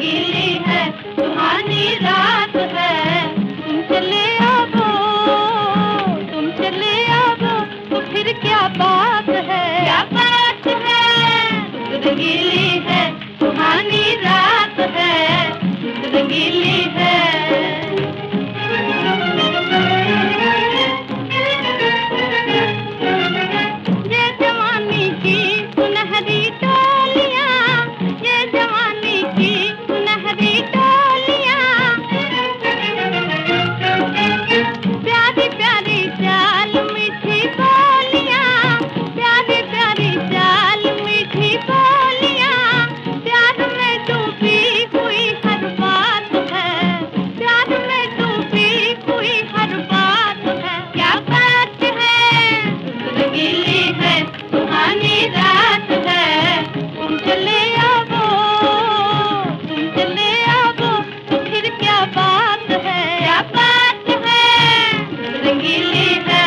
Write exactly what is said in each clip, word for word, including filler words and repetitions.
रंगीली है, सुहानी रात है। तुम चले आवो, तुम चले आवो, तो फिर क्या बात है, क्या बात है। रंगीली है, सुहानी रात है, रंगीली है। ये जवानी की सुनहरी डोलियां, ये जवानी की सुनहरी डोलियां, प्यारी प्यारी चाल मीठी बोलियां, प्यारी प्यारी चाल मीठी बोलियां, प्यार में डूबी हुई हर बात है, प्यार में डूबी हुई हर बात है, क्या बात है। रंगीली है, सुहानी रात है। तुम चले आवो, तुम चले आवो, तो फिर क्या बात है, क्या बात है। रंगीली है।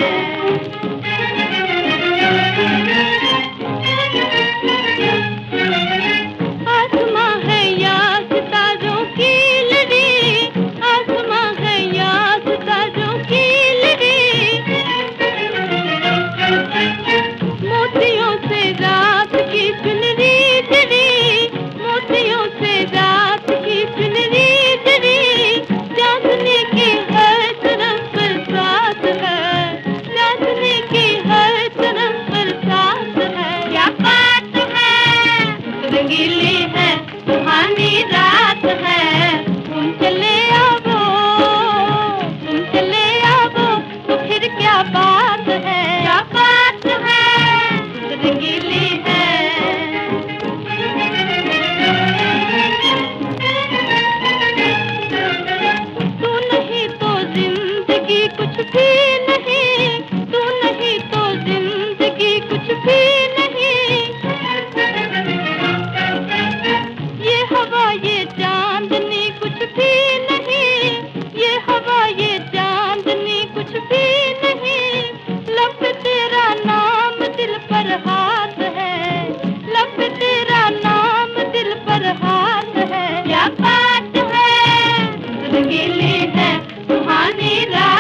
आसमां है या सितारों की लड़ी, आसमां है या सितारों की लड़ी, मोतियों से रात की चुनरी जड़ी, मोतियों से रात की चुनरी जड़ी, चांदनी की हर तरफ बरसात है, चांदनी की हर तरफ बरसात है, क्या बात है। रंगीली है, सुहानी रात है। तुम चले आवो, तुम चले आवो, तो फिर क्या बात है, क्या बात है। रंगीली है। तू नहीं तो जिंदगी कुछ भी नहीं, तू नहीं तो जिंदगी कुछ भी नहीं, ये हवा ये चांदनी कुछ भी नहीं, ये हवा ये चांदनी कुछ भी नहीं, लब पे तेरा नाम दिल पर हाथ है, लब पे तेरा नाम दिल पर हाथ है, क्या बात है। रंगीली है, सुहानी रात